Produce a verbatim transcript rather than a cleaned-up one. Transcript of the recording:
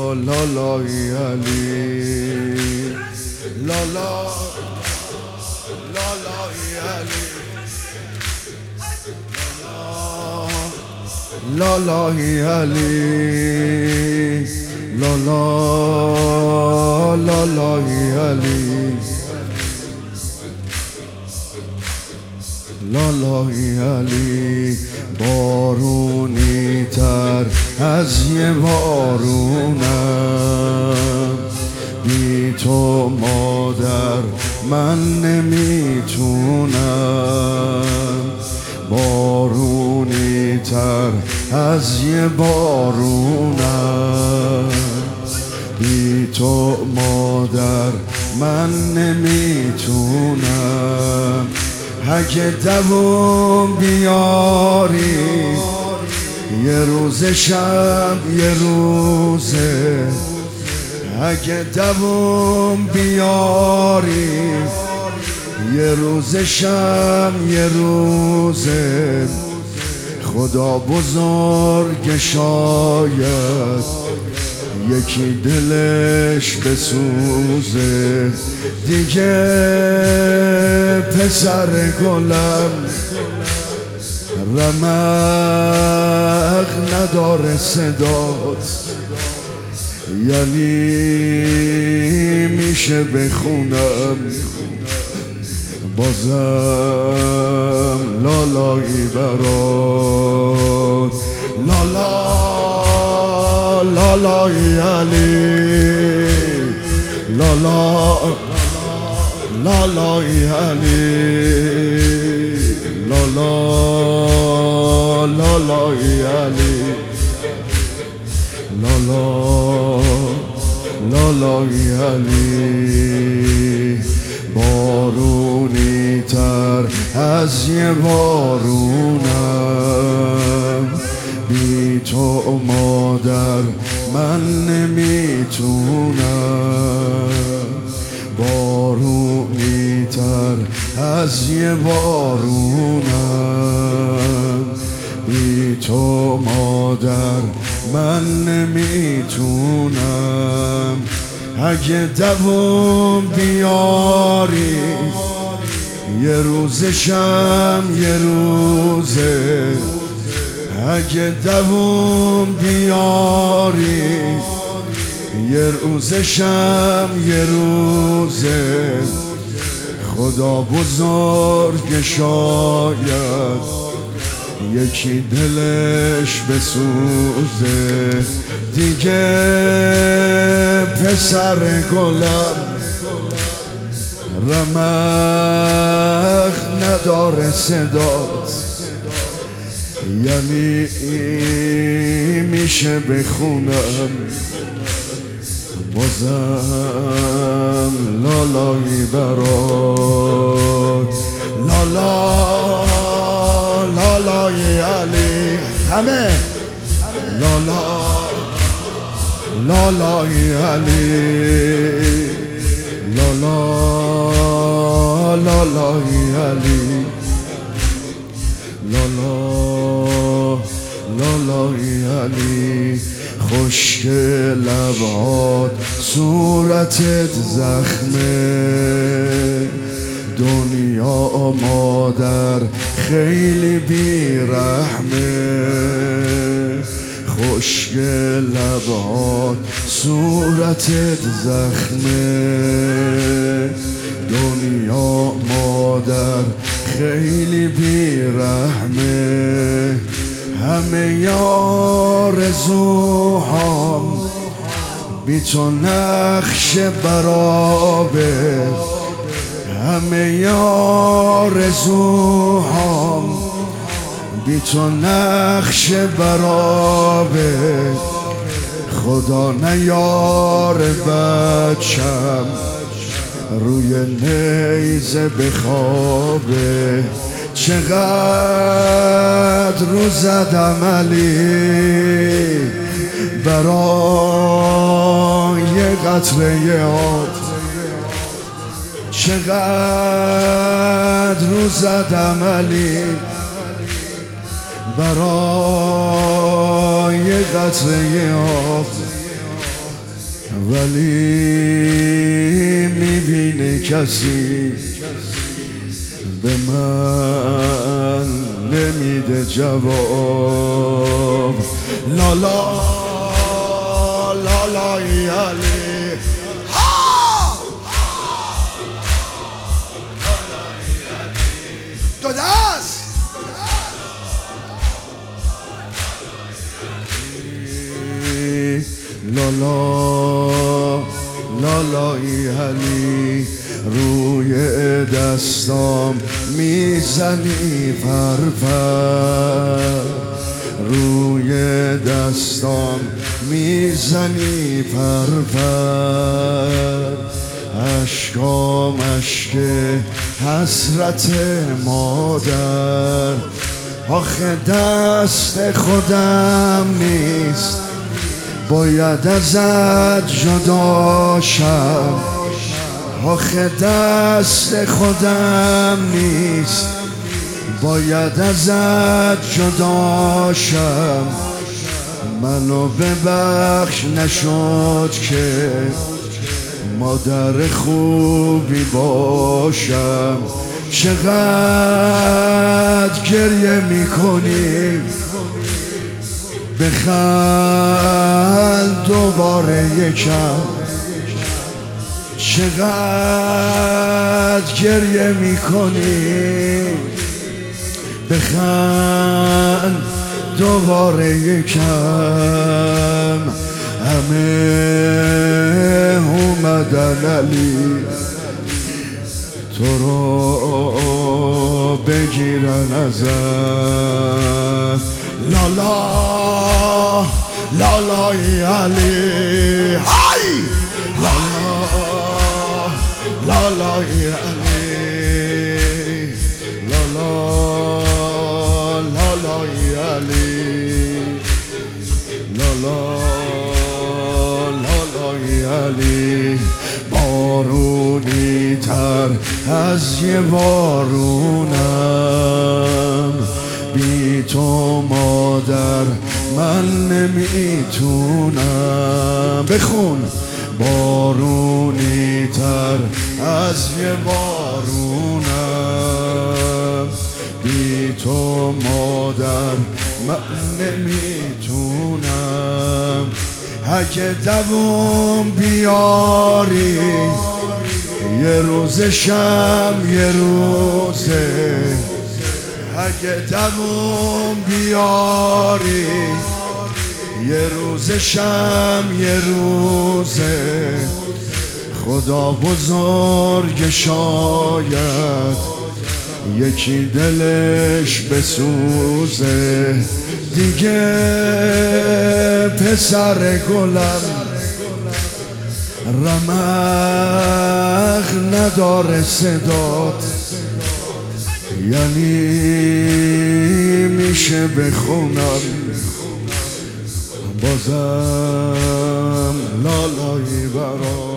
لا لا علی لا لا لا لا علی لا لا علی لا لا لا لا علی لا لا علی بارونی تر از یه بارونم بی تو مادر من نمیتونم بارونی تر از یه بارونم بی تو مادر من نمیتونم اگه دوام بیاری یه روز شب یه روزه اگه دوام بیاری یه روز شب یه روزه خدا بزرگ شاید یکی دلش بسوزه دیگه پسر گلم رمق نداره صدات یعنی میشه بخونم بازم لالایی برات لالا لالای علی لالا لالای علی لالا لالای علی لالا لالای علی بارونی تر از یه بارونم بی تو مادر من نمیتونم بارونی تر از یه بارونم بی تو مادر من نمیتونم اگه دوام بیاری یه روز شم یه روزه اگه دوام بیاری یه روز شم یه روزه خدا بزرگ شاید یکی دلش بسوزه دیگه پسر گلم رمق نداره صدات یعنی میشه بخونم بازم لالایی برات لالا لالای علی همه لالا لالای علی لالا لالای علی لالا لالای علی خشک لبات صورتت زخمه دنیا مادر خیلی بیرحمه خشک لبات صورتت زخمه دنیا مادر خیلی بیرحمه همه آرزوهام بی تو نقش برابه همه آرزوهام بی تو نقش برابه خدا نیار بچم روی نیزه بخوابه چقدر رو زدم علی برای قطره آب چقدر رو زدم علی برای قطره آب ولی میبینه کسی به من نمیده جواب. لالا لالای علی دو دست لالا لالای علی روی دستام میزنی فرفر، روی دستام میزنی فرفر. اشکام اشک حسرت مادر، آخه دست خودم نیست باید ازت جدا شم. آخه دست خودم نیست باید ازت جدا شم. منو ببخش نشد که مادر خوبی باشم. چقدر گریه میکنی بخند دوباره یکم. چقدر گریه میکنی بخند دوباره یکم. همه اومدن علی تو رو بگیرن ازت. لالا لالای علی های لالا لالای علی لالا لالای علی لالا لالای علی. بارونی تر از یه بارونم، بی تو مادر من نمیتونم. بخون بارونی تر از یه بارونم، بی تو مادر من نمیتونم. اگه دووم بیاری یه روزشم یه روزه، اگه دووم بیاری یه روزشم یه روزه. خدا بزرگ شاید یکی دلش بسوزه دیگه. پسر گلم رمق نداره صدات، یعنی میشه بخونم بازم لالایی برات.